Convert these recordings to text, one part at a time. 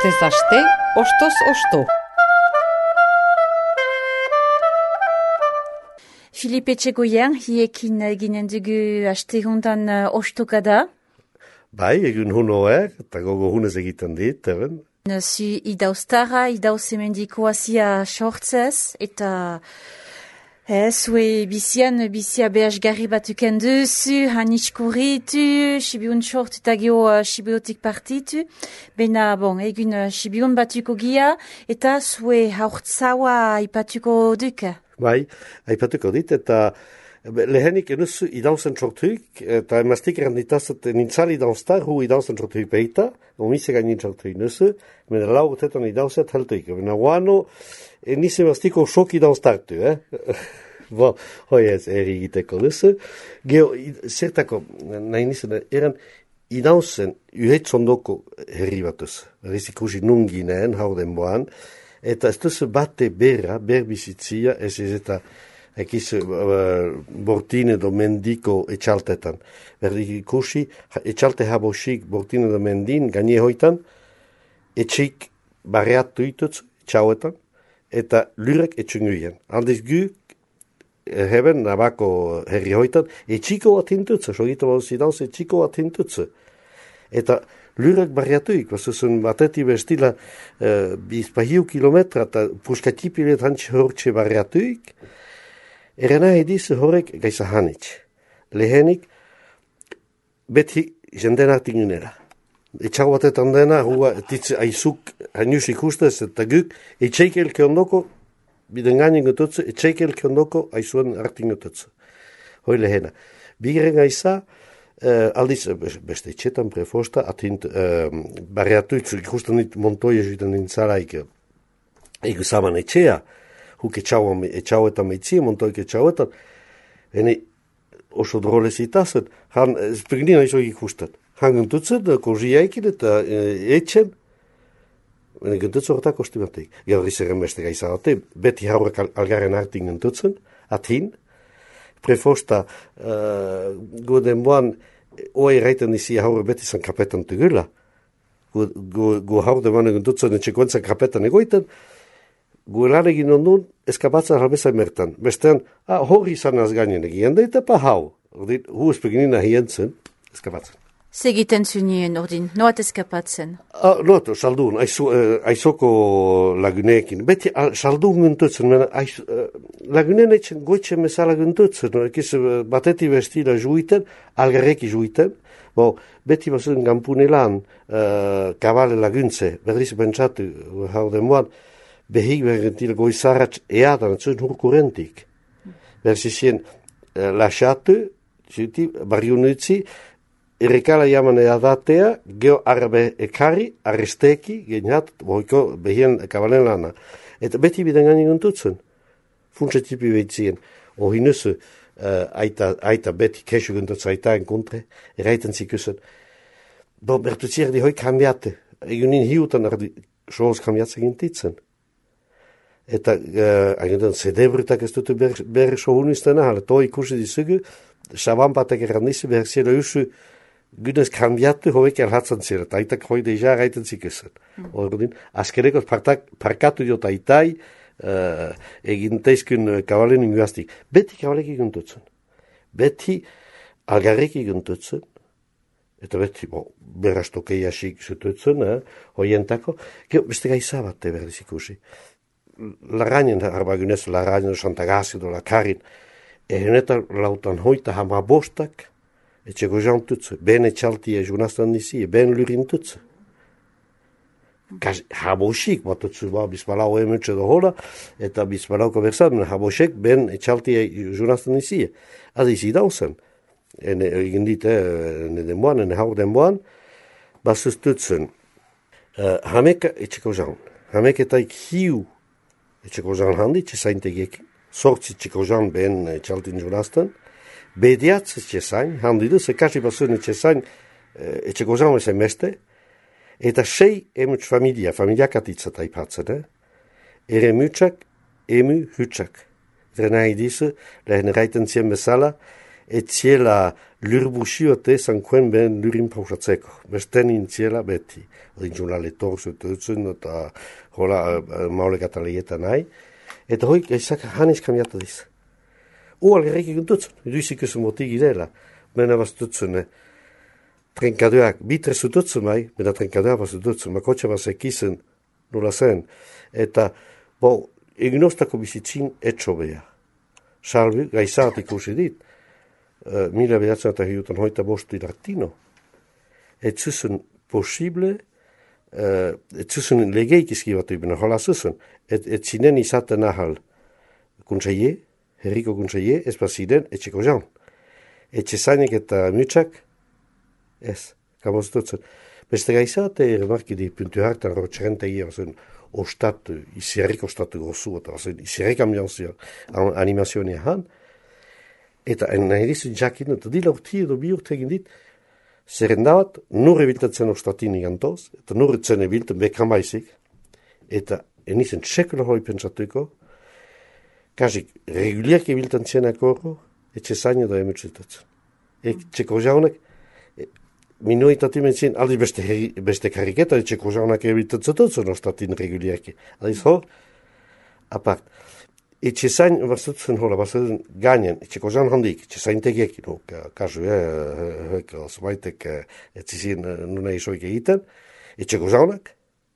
Astez aste, ostoz osto. Filipe Etxegoien, hiekin ginen dugu astehuntan ostokada. Bai, egun hunoek, eta gogo hunez egiten dit, eben. Zu idauztara, idauzemendik oazia sortzez, eta zue bizia behasgarri batuken duzu, hanitz sibiun sort eta geho sibiotik partitu. Bena, egun sibiun batuko gia, eta zue haurtzaua ipatuko duke. Bai, aipatuko dit, eta lehenik enuzu idauzen sortuik, eta emaztik eranditazet nintzali idauzta, hu idauzen sortuik behita, omisega nintzaltuik nuzu, mena lau urtetan idauzet haltuik. Bena guano, nise emaztiko sok idauztartu, hoi ez erigiteko nuzu. Geo, zertako, nahi nizena, eran idauzen uhetzondoko herri batuz. Rizikusi nungineen, hauden boan, eta ez duzu bate berbizitzia, ez eta ekiz bortine do mendiko etxaltetan. Berdik ikusi, etxalte habosik bortine do mendin, ganie hoitan, etxik barreatu itutz, etxauetan, eta lurek etxunguien. Aldiz gu, heben, nabako herri hoitan, etxiko bat hintutze, sogita bauzidanz, etxiko bat hintutze. Eta lurek barriatuik, bazuzun bateti bestila bizpahiu kilometra eta puskatipilet hantxe hortxe barriatuik, erena ediz horrek gaisa hanitz. Lehenik, beti jenden hartik nunera. Etxago batetan dena, hua ditze aizuk hanius ikustez eta guk, etxeik elke ondoko, biden gainin gututze, etxeik elke ondoko aizuen hartik gututze. Hoi lehena. Bigeren gaisa, aldiz, beste etxetan prefosta, atint, barriatuitzu, ikusten dit montoia juiten nintzalaik, egu saman etxea, huk etxauetan meitzie, montoik etxauetan, hene oso drolez itazet, han, springdina iso ikusten, han guntutzen, koziaikin eta etxen, hene guntutzen horretak ostimateik. Gaur izeren beste gaizagate, beti haurek algaren hartin guntutzen, atin, prefosta, goden boan, oa erraiten izi haure beti zan kapetan tugula. Gu haure manen guntutzen etxekoentzan kapetan egoiten, gu lan egin ondun, eskabatzen halbezan mertan. Bestean, hori izan azgainen egin, eta pa hau. Ordin, hu espeginina hientzen, eskabatzen. Segiten zunien, ordin, noat eskapatzen? Noat, saldun, aizoko laguneekin. Beti saldun guntutzen, lagunen etxen goitzen mesala guntutzen, ekiz bateti bestila juiten, algarreki juiten, beti bazuen gampunelan kabale laguntze, berriz pentsatu, hauden moan, behik berrentil goizarratz eadan, zuen hurkurentik. Berzizien lasatu, barriunutzi, errekala jaman eadatea, geho arbe ekari, arresteki, geniat, boiko behien kabalen lana. Eta beti biden gani guntutzen. Funtse tipi behitzien. Ohinuzu, aita beti kesu guntutzen aita enkontre, erraiten zikusen. Bertuzier di hoi kambiate. Egunin hiutan ardi soos kambiatzen gintitzen. Eta agendan zedebrutak ez dutu berre sohunisten ahal. To ikusi dizugu, sabampatek errandizi berziela usu Gudez kambiatu hoek erhatzen ziren, eta aitak hoi deja erraiten zikusen. Ordin, askerekoz parkatu diot aitai, egin teizkun kabalen inguaztik. Beti kabalek eguntutzen. Beti algarrek eguntutzen. Eta beti, berrastokei asik zututzen, hoientako. Beste gaiza bat berdiz ikusi. Larainen, arbagunez, larainen, santagazido, lakarin. Erenetan lautan hoita hama bostak, etxeko jantutze, ben etxaltia junastan nizie, ben lurintutze. Habosik batutzu, bizpalau emutxe da hola, eta bizpalauko berzat, habosek ben etxaltia junastan nizie. Adiz idauzen, egin dit, ene denboan, ene haur denboan, basuztutzen, hameka etxeko jan, hameketaik hiu etxeko jan handi, txesaintegek, sortzi etxeko jan ben etxaltin junastan, Bediatz etxezain, handidu, zekasi bazuen etxezain etxeko zan ezen beste, eta 6 emutz familiak atitzat aipatzen, ere mutxak, emu hutsak. Eta nahi dizu, lehen erraiten zien bezala, etziela lurbusiote zankuen behen lurin pausatzeko. Besten intziela beti. Odin journal etorzu dutzen, eta hola maule kataleietan nahi. Eta hoi, ezak hanis kamiatu diz. Algerrik egin dutzen, duizik esu moti girela. Mena bastutzen, trenkaduak, bitre zututzen bai, mena trenkaduak bastutzen, makotxa basekizen, nola zen. Eta, eginostako bizitzin etxo beha. Salvi, gaizat ikusi dit, mila behatzen eta hiutan hoita bostu iratino. Et zuzen posible, et zuzen legeik izkibatu ibina, hola zuzen, et zinen izaten ahal kuntzaie, herriko kuntzaie, ez baziren etxeko jaun. Etxe zainek eta mutxak, ez, kamozututzen. Beste gaizate, remarkidi, puntu hartan rotxerentegi, ostatu, izierrik ostatu gozu, eta izierrik animazioa han. Eta nahi dizu jakin, eta dila urti edo bi urte egin dit, zerrendabat, nurre biltatzen ostatin igantoz, eta nurre zen ebilten bekan baizik, eta enizen txekolo hoi pentsatuko, kasik reguliak ebiltan zienak horro, etxe zaino da emutzitatzen. Txeko jaunak, minoritati mentzien, aldiz beste kariketa, etxeko jaunak ebiltatzen dutzen ostatin reguliak. Aldiz hor, apart. Etxe zain, bastutzen hola, bastutzen gainen, etxeko jaun handik, etxe zain tegiek, kasu, zumaitek, etzizien nuna isoik egiten, etxeko jaunak,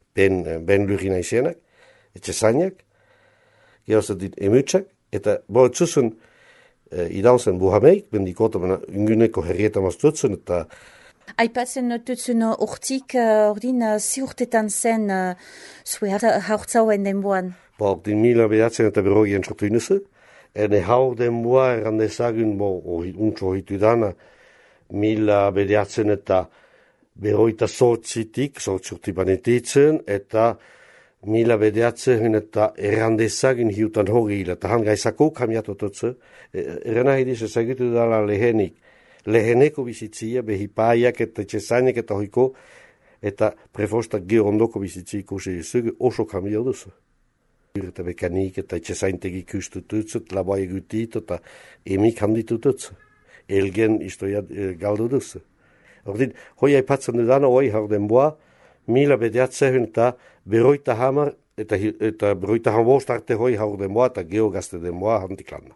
ben lurina izienak, etxe zainak, gehauzat dit emutsak, eta etzuzen idauzen buhameik, bendikoto unguneko herrietan bastutzen, eta Aipatzen notutzen urtik, ordin, ziurtetan zen zue haurtzauen denboan. Ordin mila behatzen eta berrogien sortu inuzu, ene haur denboa errandezagun, untxo hitu dana, mila behatzen eta berroita sortzitik, sortzurti banetitzen, eta mila behatzen eta errandezagun hiutan hori hila, eta han gaizako kamiatu tutzu, errena hidiz ezagutu dala lehenik, leheneko bizitzia, behipaiak eta txezainek eta hoiko, eta prefostak gero ondoko bizitzia ikusi izugu, oso kamio duzu. Eta mekanik eta txezaintegi kustututzut, labai egutit eta emik handitututzen. Elgen istoia galdu duzu. Ordin, hoi aipatzen dudana, hoi hau denboa, mila bedeatzen eta berroita hamar, eta berroita hamost arte hoi hau denboa, eta geogazte denboa handik landa.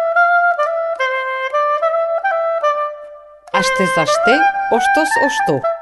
Astez aste, ostoz osto.